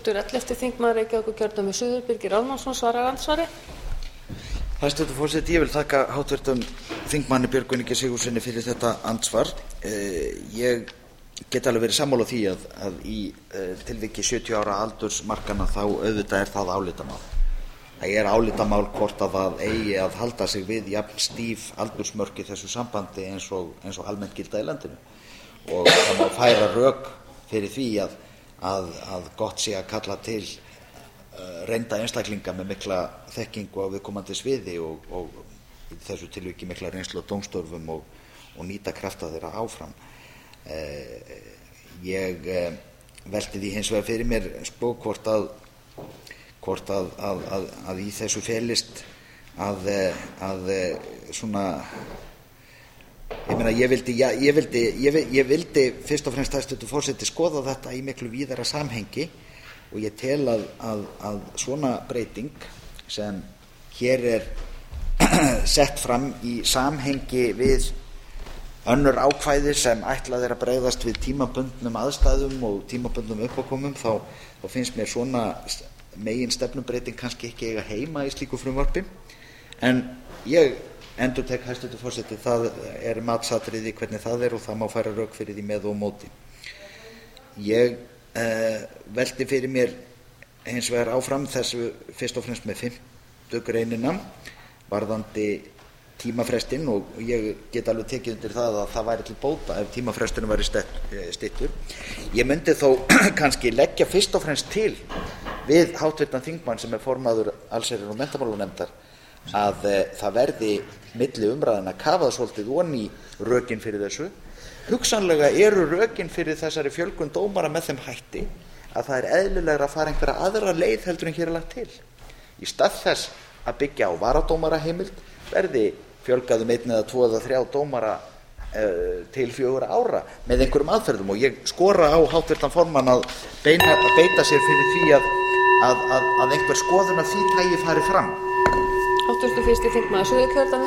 11. þingmaður Reykjavíkurkjördæmis suður, Birgir Ármannsson, svarar andsvari. Hæstvirtur forseti, ég vil þakka háttvirtum þingmanni Björgvini G. Sigurðssyni fyrir þetta andsvar. Ég get alveg verið sammála því að í tilviki 70 ára aldursmarkana þá auðvitað það álitamál. Það álitamál hvort að það eigi að halda sig við jafn stíf aldursmörk í þessu sambandi eins og almennt gilda í landinu. Og það má færa rök fyrir því að gott sé að kalla til reynda einstaklinga með mikla þekkingu á viðkomandi sviði og í þessu tilviki mikla reynslu á dómstörfum og nýta krafta þeirra áfram. Ég velti því hins vegar fyrir mér hvort að í þessu felist að svona ég vildi fyrst og fremst hæstvirtur forseti skoða þetta í miklu víðara samhengi og ég tel að svona breyting sem hér sett fram í samhengi við önnur ákvæði sem ætlað að bregðast við tímabundnum aðstæðum og tímabundnum uppákomum þá finnst mér svona meginstefnubreyting kannski ekki eiga heima í slíku frumvarpi en ég endurtek hæstvirtur forseti, það matsatriði hvernig það og það má færa rök fyrir því með og móti. Ég velti fyrir mér hins vegar áfram þessu fyrst og fremst með 5. greinina varðandi tímafrestinn og ég get alveg tekið undir það að það væri til bóta ef tímafresturinn væri styttur. Ég myndi þó kannski leggja fyrst og fremst til við háttvirtan þingmann sem formaður allsherjar- og menntamálanefndar að það verði milli umræðna kafað svolítið oní rökin fyrir þessu. Hugsanlega eru rökin fyrir þessari fjölgun dómara með þeim hætti að það eðlilegra að fara einhverja aðra leið heldur en hér lagt til. Í stað þess að byggja á varadómaraheimild verði fjölgað 1 eða 2 eða 3 dómara til 4 ára með einhverjum aðferðum og ég skora á háttvirtan formann að beita sér fyrir því að einhver skoðun af því tagi fari fram. 81. þingmaður Suðurkjördæmis